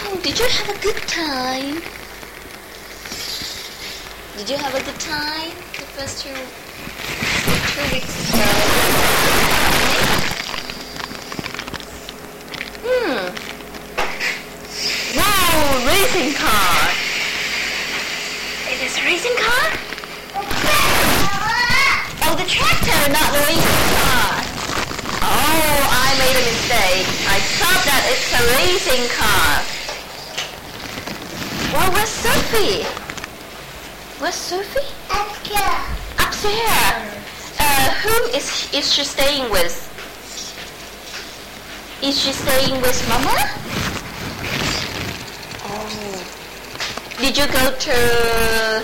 Oh, did you have a good time? Did you have a good time the first 2 weeks ago? Wow, racing car. It is racing car? Oh, the tractor, not the racing car. Oh, I made a mistake. I thought that it's a racing car. Well, where's Sophie? Where's Sophie? Upstairs. Who is she staying with? Is she staying with Mama? Oh. Did you go to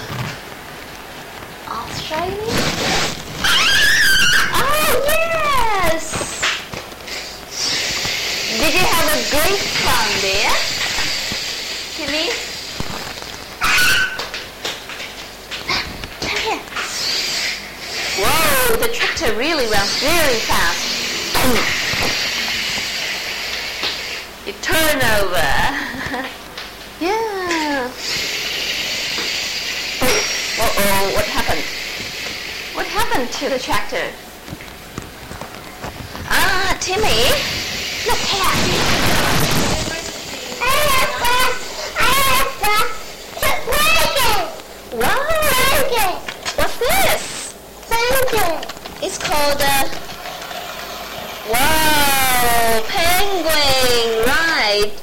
Australia? Oh, yes! Did you have a great time there, Timmy? Come here. Whoa, the tractor really runs really fast. You turn over. Yeah. Uh-oh, what happened? What happened to the tractor? Ah, Timmy, look here. Wow. What's this? It's called wow, penguin, right?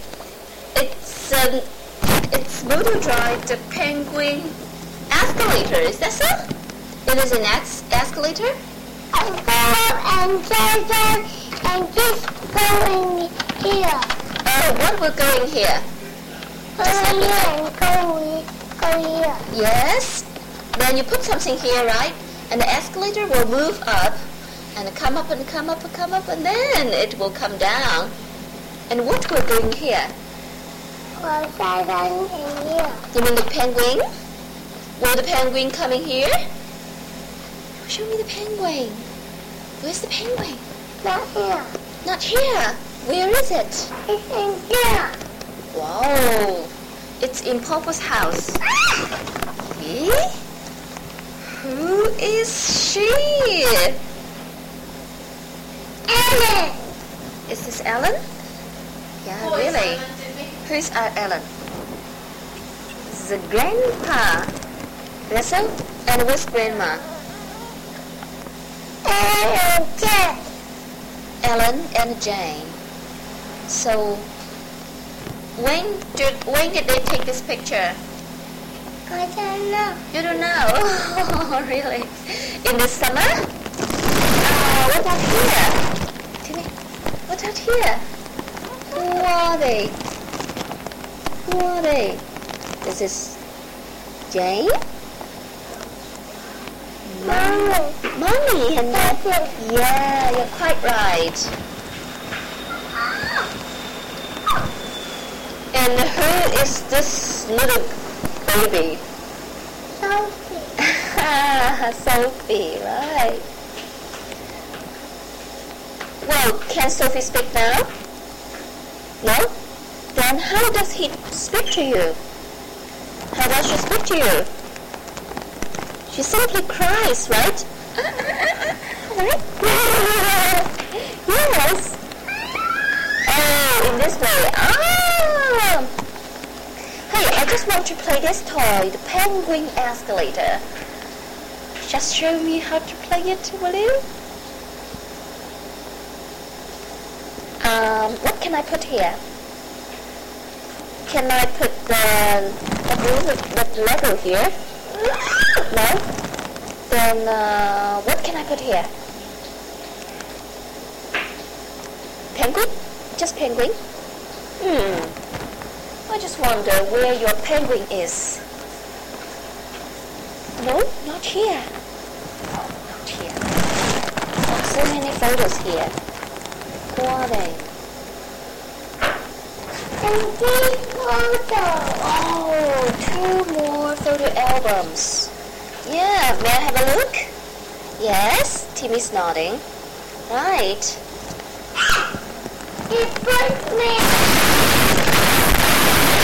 It's motor-drive, the penguin escalator, is that so? It is an escalator? And just going here. Oh, what will go in here? Go here and go here. Yes. Then you put something here, right? And the escalator will move up and come up and come up and come up, and then it will come down. And what will go in here? Well, in here. You mean the penguin? Will the penguin come in here? Show me the penguin. Where's the penguin? Not here. Not here. Where is it? It's in here. Wow. It's in Papa's house. See? Who is she? Ellen. Is this Ellen? Yeah, really. Who's Ellen? This is a grandpa. Russell? And where's grandma? Ellen and Jane. Ellen and Jane. So, when did they take this picture? I don't know. You don't know? Oh, really? In the summer? What out here? Timmy, what out here? Who are they? Who are they? This is Jane? Mommy. Mommy and That's it. yeah, you're quite right. And who is this little baby? Sophie. Sophie, right. Well, can Sophie speak now? No? Then how does he speak to you? How does she speak to you? She simply cries, right? Right? Yes. Oh, in this way. Ah. Hey, I just want to play this toy, the penguin escalator. Just show me how to play it, will you? What can I put here? Can I put the Lego here? No? Then what can I put here? Penguin? Just penguin? I just wonder where your penguin is. No, not here. Oh, not here. Oh, so many photos here. Who are they? And this photo. Oh, 2 more photo albums. Yeah, may I have a look? Yes, Timmy's nodding. Right. It puts me.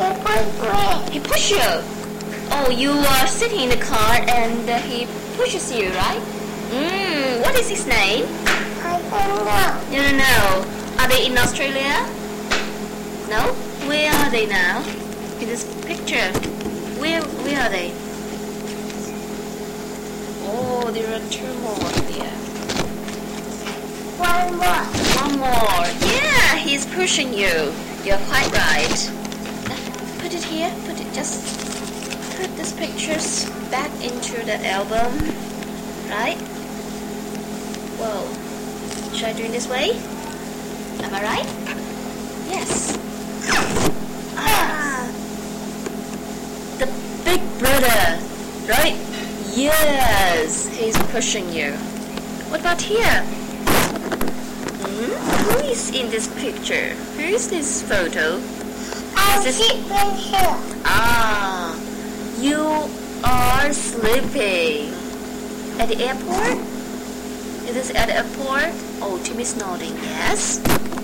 push me. He pushed you. Oh, you are sitting in the car and he pushes you, right? What is his name? I don't know. You don't know. Are they in Australia? No? Where are they now? In this picture. Where are they? Oh, there are two more here. One more. One more. Yeah, he's pushing you. You're quite right. Put it here. Just put these pictures back into the album. Right? Whoa. Should I do it this way? Am I right? Yes. The big brother. Right? Yes. He's pushing you. What about here? Who is in this picture? Who is this photo? I'm Is this- sleeping here. Ah, you are sleeping at the airport? Is this at the airport? Oh, Timmy's nodding. Yes.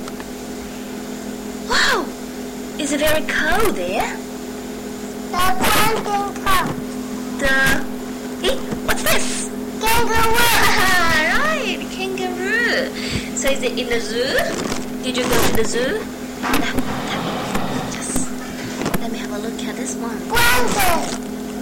Wow, is it very cold there? The pumpkin cup. Hey, what's this? Kangaroo. Right, kangaroo. So is it in the zoo? Did you go to the zoo? Just let me have a look at this one. Blanket.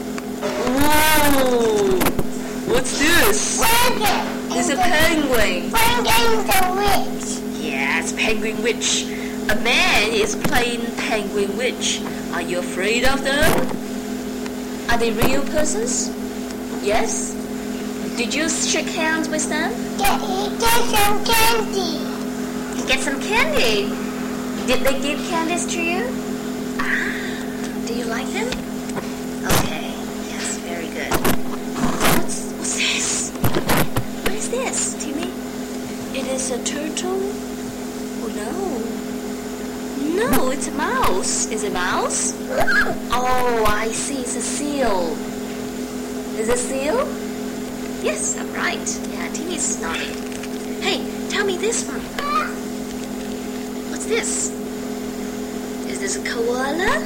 Whoa! What's this? Blanket. It's a penguin. Blanket the witch. Yes, penguin witch. A man is playing penguin witch. Are you afraid of them? Are they real persons? Yes. Did you shake hands with them? Get some candy. Get some candy. Did they give candies to you? Do you like them? Okay. Yes, very good. What's this? What is this, Timmy? It is a turtle? Oh no. No, it's a mouse. Is it a mouse? Oh, I see. It's a seal. Is it a seal? Yes, I'm right. Yeah, Timmy's nodding. Hey, tell me this one. What's this? Is this a koala?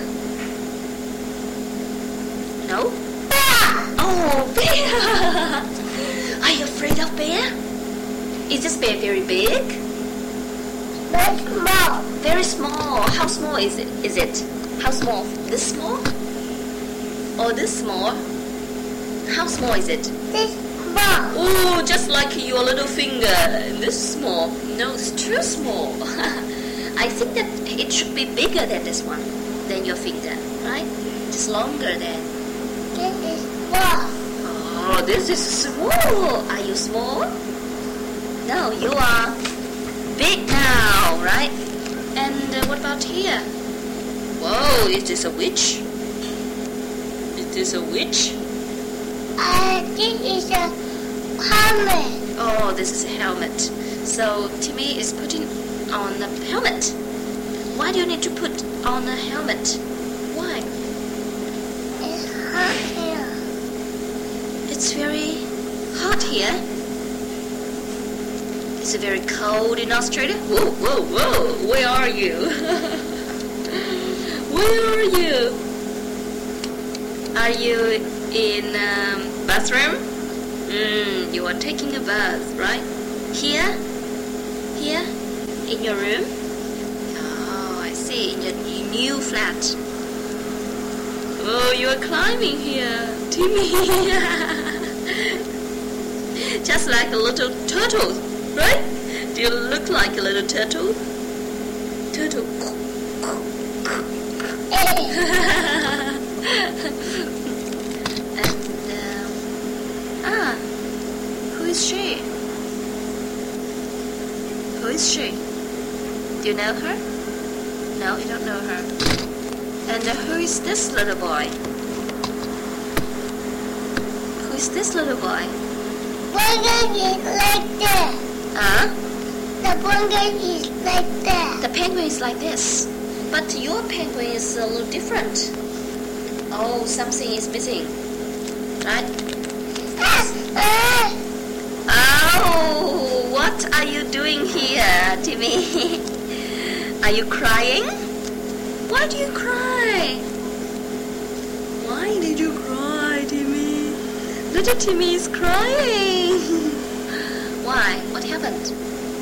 No? Oh, bear! Are you afraid of bear? Is this bear very big? Very small. Very small. How small is it? How small? This small? Or this small? How small is it? This small. Oh, just like your little finger. This small. No, it's too small. I think that it should be bigger than this one, than your finger, right? Just longer than. This is small. Oh, this is small. Are you small? No, you are big now, right? And what about here? Whoa, is this a witch? Is this a witch? This is a helmet. Oh, this is a helmet. So Timmy is putting on a helmet. Why do you need to put on a helmet? Why? It's hot here. It's very hot here. Is it very cold in Australia? Whoa, whoa, whoa! Where are you? Where are you? Are you in bathroom? You are taking a bath, right? Here? Here? In your room? Oh, I see. In your new flat. Oh, you are climbing here, Timmy. Just like a little turtle, right? Do you look like a little turtle? Turtle. Who is she? Who is she? Do you know her? No, you don't know her. And who is this little boy? Who is this little boy? Penguin is like that. Huh? The penguin is like that. The penguin is like this. But your penguin is a little different. Oh, something is missing. Right? Oh, what are you doing here, Timmy? Are you crying? Why do you cry? Why did you cry, Timmy? Little Timmy is crying. Why? What happened?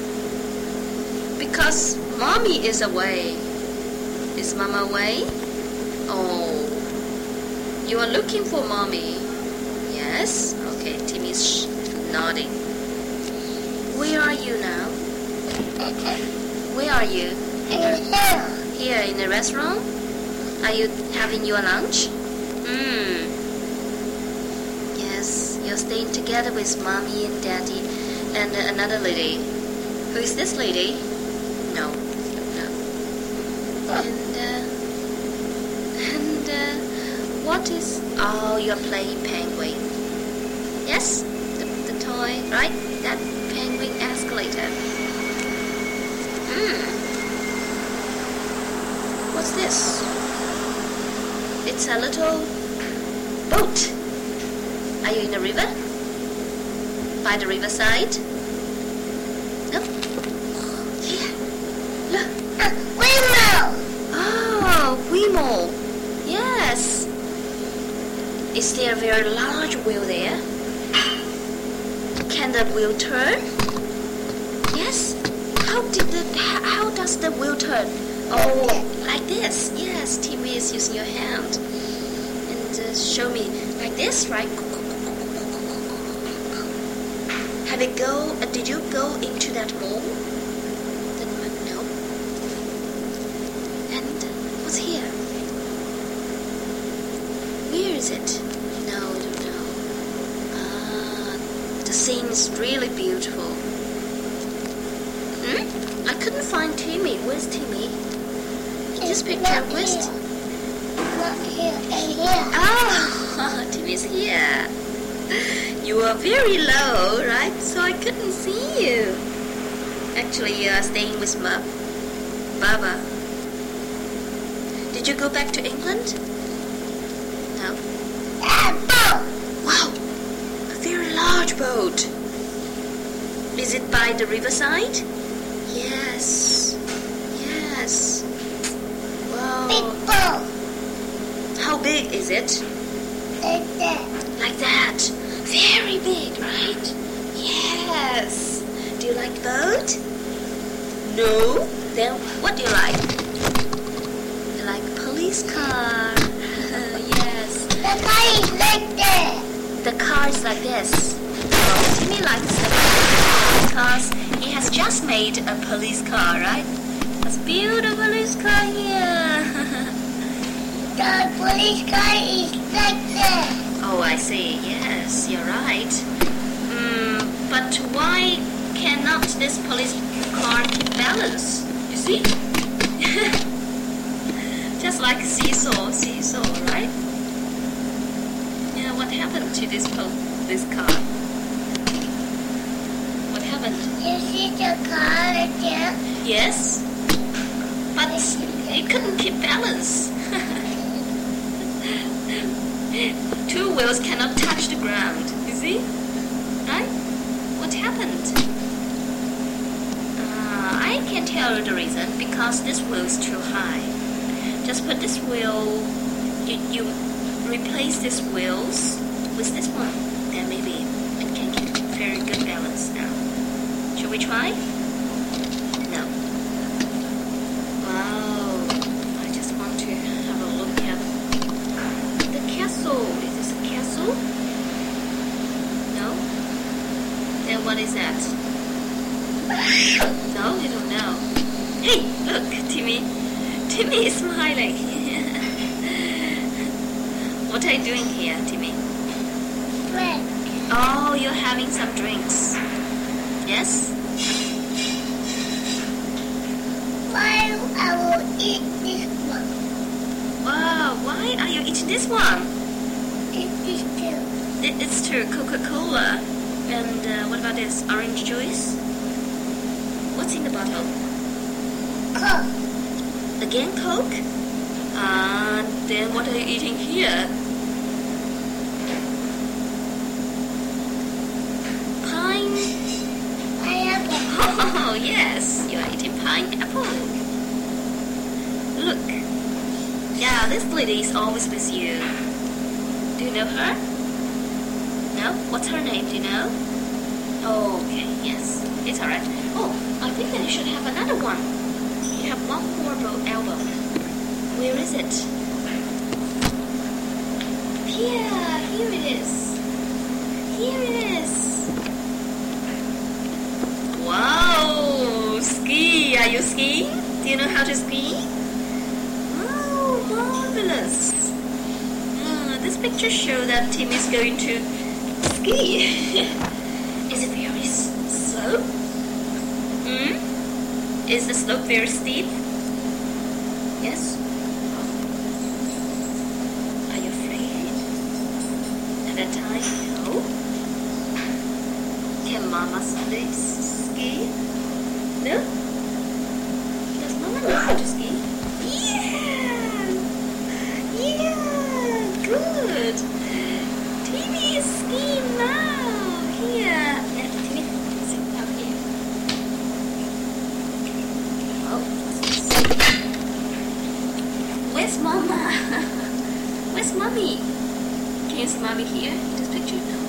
Because mommy is away. Is mama away? Oh, you are looking for mommy. Yes? Okay, Timmy is nodding. Where are you now? Where are you? Here in the restaurant? Are you having your lunch? Yes, you're staying together with mommy and daddy and another lady. Who is this lady? No. And what is... Oh, you're playing penguin. Yes? The toy, right? That penguin escalator. What's this? It's a little boat. Are you in the river? By the riverside? No? Here. Look. Windmill. Oh, windmill. Yes. Is there a very large wheel there? Can the wheel turn? Yes. How does the wheel turn? Oh, like this. Yes, Timmy is using your hand. And show me like this, right? Did you go into that mall? No. And what's here? Where is it? No, I don't know. The scene is really beautiful. I couldn't find Timmy. Where's Timmy? This picture, where's... Not here, and here. Oh, Timmy's here. You are very low, right? So I couldn't see you. Actually, you are staying with Baba. Did you go back to England? No. Wow, a very large boat. Is it by the riverside? Yes. Wow. Big boat. How big is it? Like that. Like that. Very big, right? Yes. Do you like the boat? No? Then what do you like? You like police car. Yes. The car is like that. The car is like this. Oh, Timmy likes the car because he has just made a police car, right? That's a beautiful police car here. The police car is like that. Oh, I see. Yes, you're right. But why cannot this police car keep balance? You see? Just like seesaw, right? Yeah, what happened to this car? What happened? You see the car right there? Yes, but it couldn't keep balance. Two wheels cannot touch the ground. You see? Right? What happened? I can tell you the reason. Because this wheel is too high. Just put this wheel. You replace these wheels with this one. Then maybe it can keep very good balance now. Should we try? No. Wow. I just want to have a look at the castle. Is this a castle? No? Then what is that? No, you don't know. Hey, look, Timmy. Timmy is smiling. What are you doing here, Timmy? Drink. Oh, you're having some drinks. Yes? Why I will eat this one? Wow, why are you eating this one? Eat this too. It's true, Coca-Cola. And what about this? Orange juice? What's in the bottle? Coke. Again, Coke? Then what are you eating here? Pineapple. Oh, yes, you are eating pineapple. Look, this lady is always with you. Do you know her? No? What's her name? Do you know? Oh, okay. Yes. It's alright. Oh, I think that you should have another one. You have one more album. Where is it? Here it is. Here it is. Wow! Ski! Are you skiing? Do you know how to ski? Oh, marvelous! This picture shows that Tim is going to ski. Is it very slope? Is the slope very steep? Yes? Are you afraid? At that time, no? Can Mama ski? No? Does Mama know how to ski? Yeah! Yeah! Good! Timmy is skiing now! Here! Timmy, sit down here. Oh, where's Mama? Where's Mommy? Can you see Mommy here in this picture? No.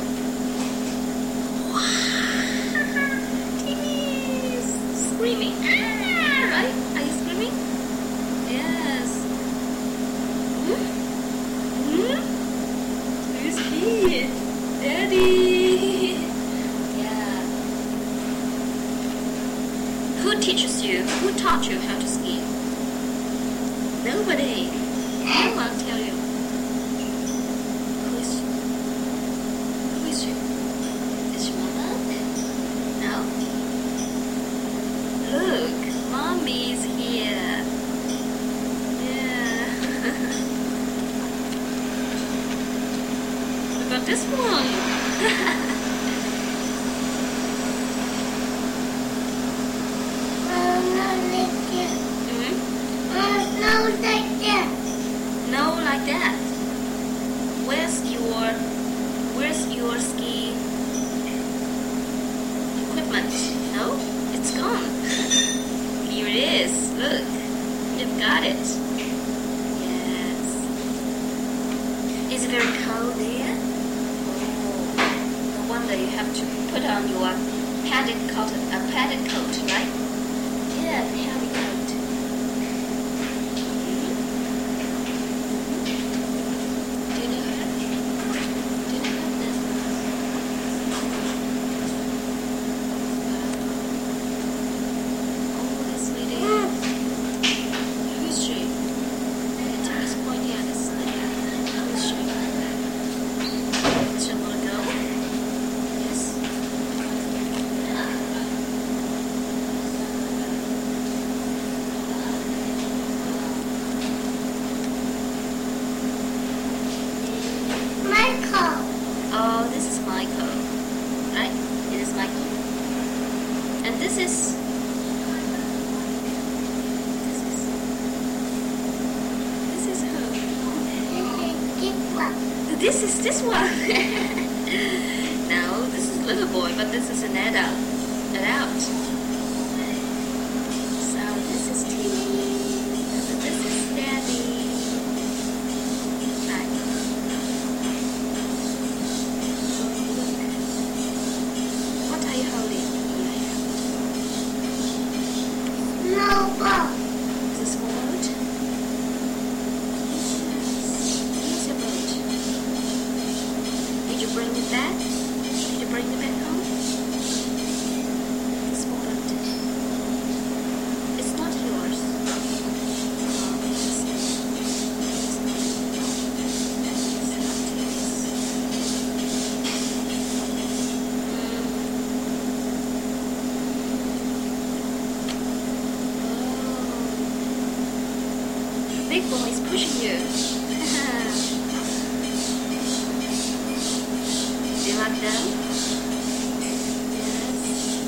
Screaming. Right? Are you screaming? Yes. Who's he? Daddy. Yeah. Who teaches you? Who taught you how to ski? Nobody. No one tell you. Who is she? Is your mother? No. Look, Mommy's here. Yeah. What about this one? No, like that. No, like that. Where's your ski equipment? No, it's gone. Here it is. Look, you've got it. Yes. Is it very cold there? Oh, no wonder you have to put on your padded coat, right? Yeah, the heavy coat. Oh, this is Michael, right? It is Michael. And this is who? This is this one. No, this is little boy, but this is an adult. So this is Timmy. This is Daddy. Is this small boat? Here's your boat. Did you bring it back? Did you bring it back home? The small boat. It's not yours. Big boy is pushing you. Do you like them? Yes.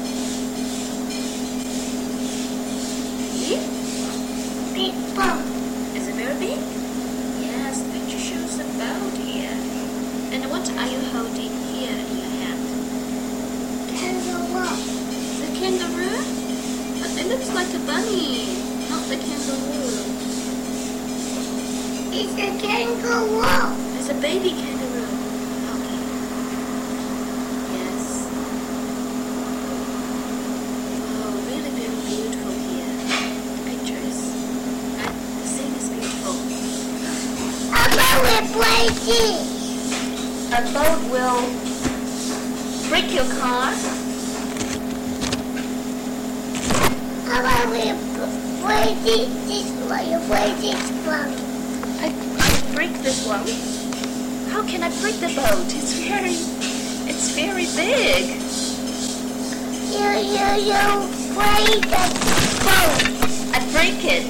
Big? Big boat. Is it very big? Yes, the picture shows a boat here. And what are you holding here in your hand? Kangaroo. The kangaroo? But it looks like a bunny, not the kangaroo. It's a kangaroo. It's a baby kangaroo. Okay. Yes. Oh, really very beautiful here. The pictures. Right? The scene is beautiful. Papa will play this. A boat will break your car. Papa will play this one. You play this one. I break this one. How can I break the boat? It's very big. You play the boat. I break it.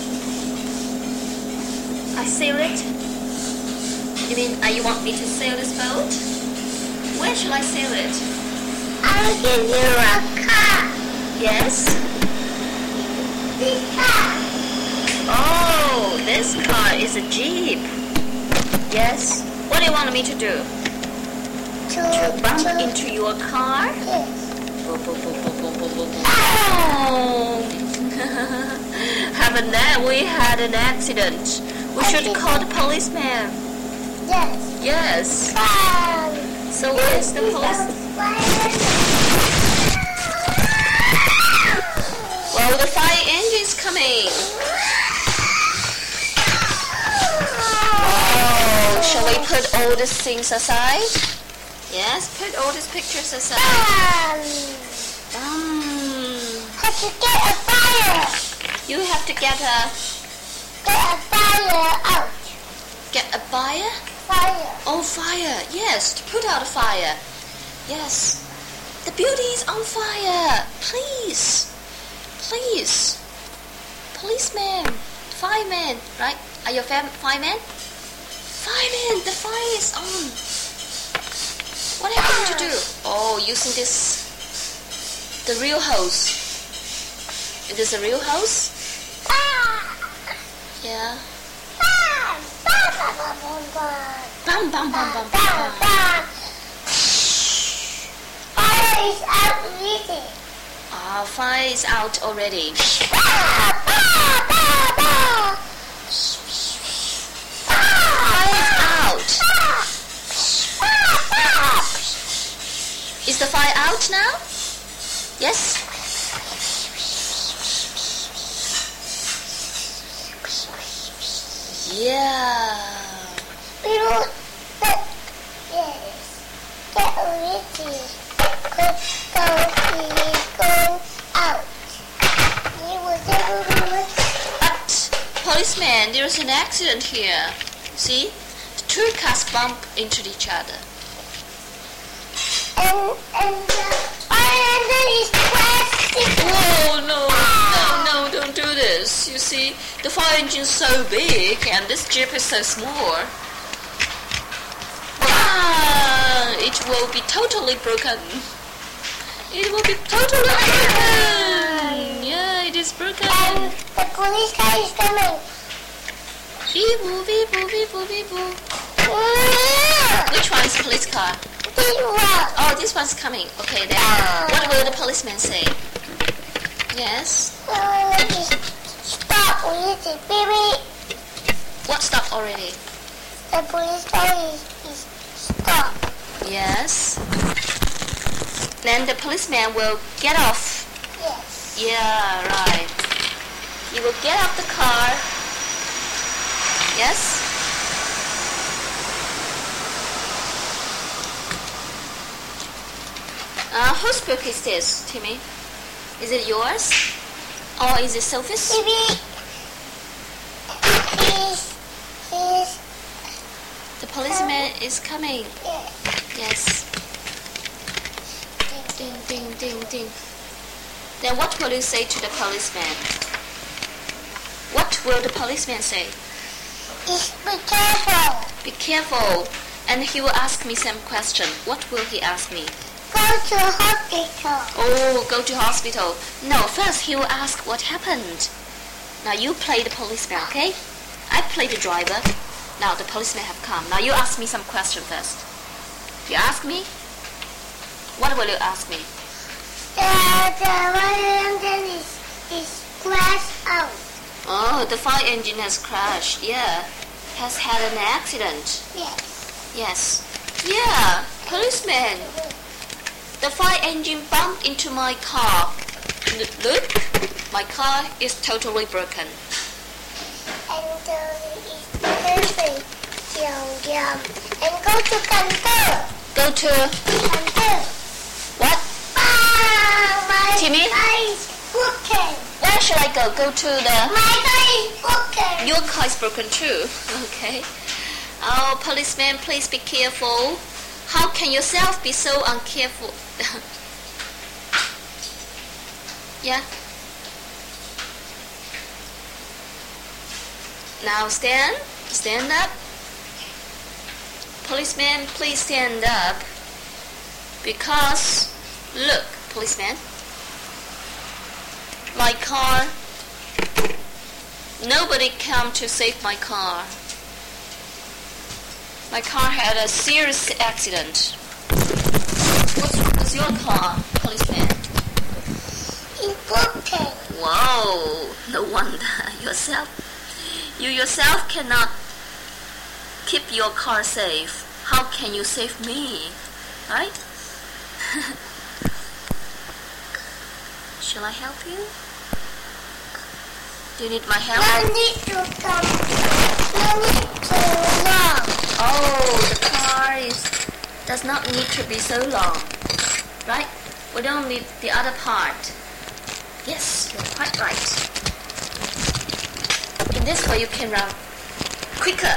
I sail it. You mean you want me to sail this boat? Where shall I sail it? I'll give you a car. Yes. This car. Oh, this car is a jeep. Yes. What do you want me to do? To bump into your car? Yes. Oh! We had an accident. We should call the policeman. Yes. Yes. So where's the police? Well, the fire engine is coming. Oh, shall we put all these things aside? Yes, put all these pictures aside. Have to get a fire. You have to get a fire out. Get a fire? Fire. Oh, fire. Yes, to put out a fire. Yes. The building is on fire. Please. Please. Policeman. Fireman. Right? Are you a fireman? Fireman, the fire is on. What are you going to do? Oh, using this. The real hose. It is a real hose? Yeah. Bam, bam, bam, bam, bam. Fire is out already. Fire is out already. Fire is out. Is the fire out now? Yes? Yeah. Yes. Get ready. Go out. But, policeman, there is an accident here. See? The two cars bump into each other. And the fire engine is plastic. Oh, no, don't do this. You see, the fire engine is so big and this jeep is so small. It will be totally broken. It will be totally broken. Yeah, it is broken. And the police car is coming. Beep boo, beep boo, beep boo, beep boo. Which one is the police car? This one. Oh, this one's coming. Okay, then. What will the policeman say? Yes. Stop already, baby. What stopped already? The police car is stopped. Yes. Then the policeman will get off. Yes. Yeah, right. He will get off the car. Yes? Whose book is this, Timmy? Is it yours? Or is it Sophie's? Baby. He's The policeman is coming. Yes. Ding, ding, ding, ding. Then what will you say to the policeman? What will the policeman say? Be careful. Be careful. And he will ask me some question. What will he ask me? Go to hospital. Oh, go to hospital. No, first he will ask what happened. Now you play the policeman, okay? I play the driver. Now the policeman have come. Now you ask me some question first. You ask me? What will you ask me? The fire engine is crashed out. Oh, the fire engine has crashed. Yeah. has had an accident. Yes. Yes. Yeah, policeman. The fire engine bumped into my car. Look, my car is totally broken. And it's perfect. Yum. And go to Canter. Go to Canter. what? My Timmy? car is broken. Where should I go? Go to the... My car is broken. Your car is broken too. Okay. Oh, policeman, please be careful. How can yourself be so uncareful? Yeah. Now stand up. Policeman, please stand up. Because, look, policeman, my car, nobody came to save my car. My car had a serious accident. What's wrong with your car, policeman? It's broken. Wow, no wonder. You yourself cannot keep your car safe. How can you save me? Right? Shall I help you? Do you need my help? No need to come. No need to long. Oh, the car does not need to be so long. Right? We don't need the other part. Yes, you're quite right. In this way you can run quicker.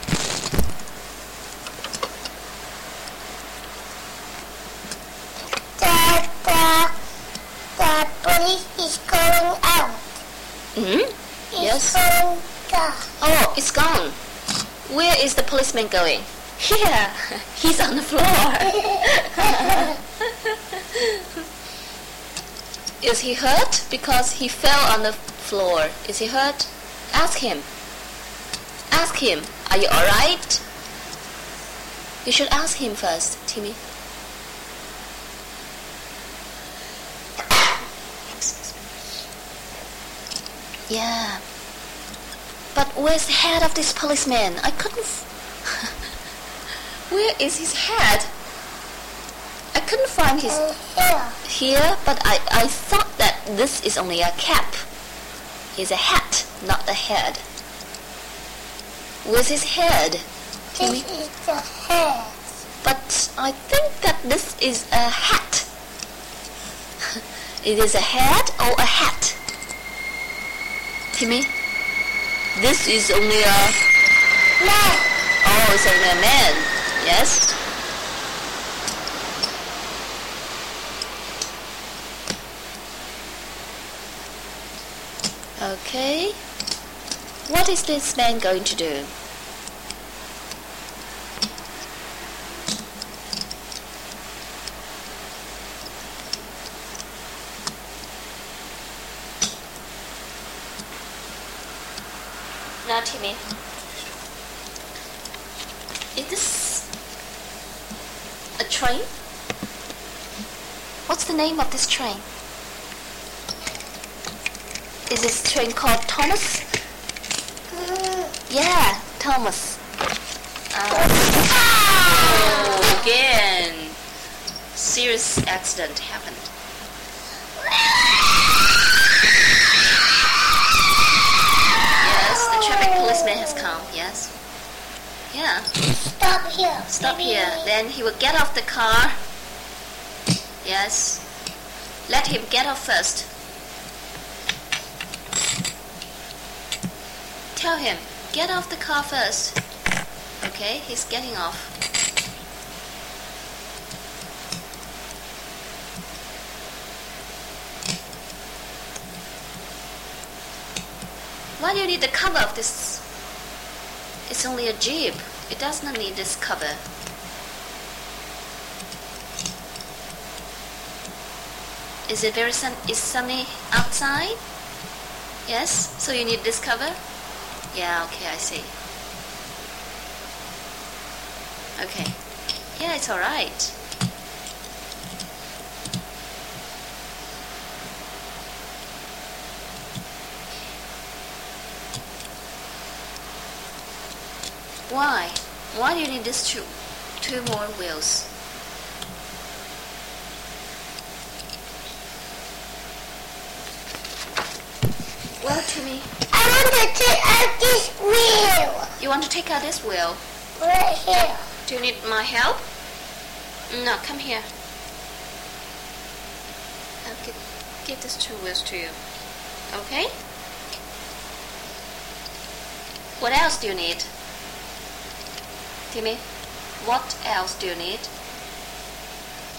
The police is going out. Yes. Going down. Oh, it's gone. Where is the policeman going? Here. He's on the floor. Is he hurt? Because he fell on the floor. Is he hurt? Ask him. Ask him. Are you alright? You should ask him first, Timmy. Yeah. But where's the head of this policeman? I couldn't... Where is his head? I couldn't find his... Here, but I thought that this is only a cap. It's a hat, not a head. Where's his head? Timmy? This is the head. But I think that this is a hat. It is a head or a hat? Timmy? This is only a... Man. Oh, it's only a man. Yes? Okay. What is this man going to do? Now, Timmy. Is this a train? What's the name of this train? Is this train called Thomas? Yeah, Thomas. Oh, again. Serious accident happened. Yes, the traffic policeman has come. Yes. Yeah. Stop here. Stop here. Then he will get off the car. Yes. Let him get off first. Tell him, get off the car first. Okay, he's getting off. Why do you need the cover of this? It's only a Jeep. It does not need this cover. Is it very sunny outside? Yes, so you need this cover? Yeah, okay, I see. Okay. Yeah, it's alright. Why? Why do you need these two more wheels? Well, Timmy, I want to take out this wheel. you want to take out this wheel? Right here. Do you need my help? No, come here. I'll give these two wheels to you. Okay? What else do you need? Timmy, what else do you need?